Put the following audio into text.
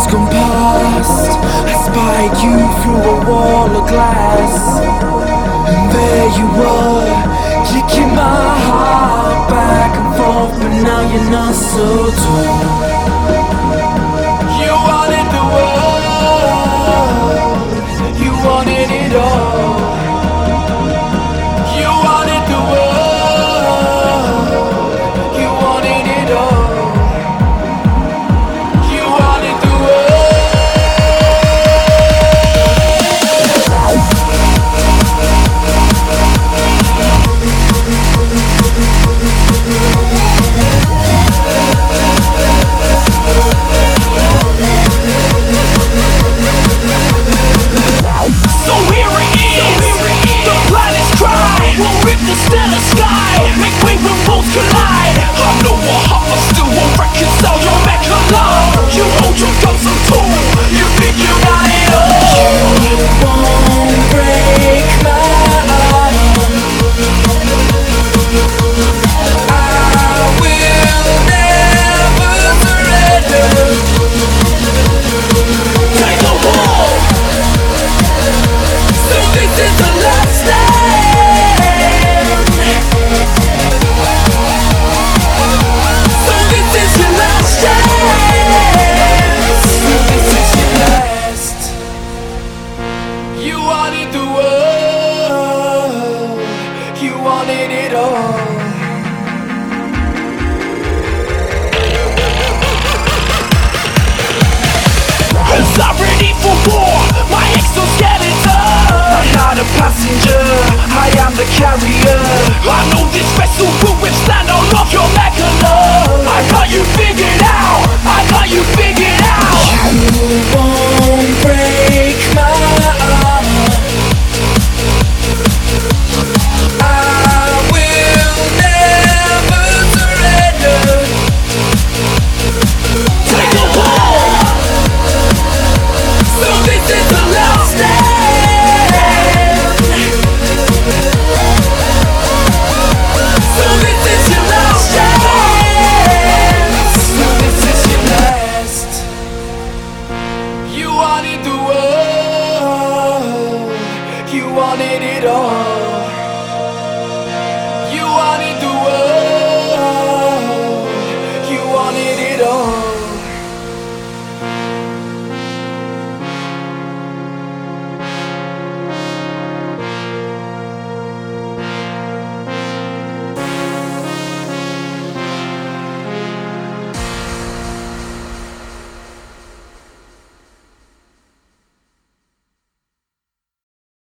days gone past, I spied you through a wall of glass, and there you were, kicking my heart back and forth, but now you're not so tall. You wanted the world, you wanted it all. You wanted the world, you wanted it all. You wanted the So here it is, the planet's dry. We'll rip the stellar sky, make way when worlds collide. I know what heart, but still won't reconcile your mecha love. You hold your guns and tool, you think you got it all. You won't break my arm, I will never surrender. Take the wall. So this is the last stand. So this is your last chance. So this is your last. You wanted the world, you wanted it all. Cause I'm ready for war, my exoskeleton. I'm not a passenger, I am the carrier. I know this vessel will withstand all of your mega love. I got you figured out, I got you figured out. You won't break my arm, I will never surrender. Take the wall. So this is the last stand. So this is your last chance. So this is your last. You wanted the world, you wanted it all.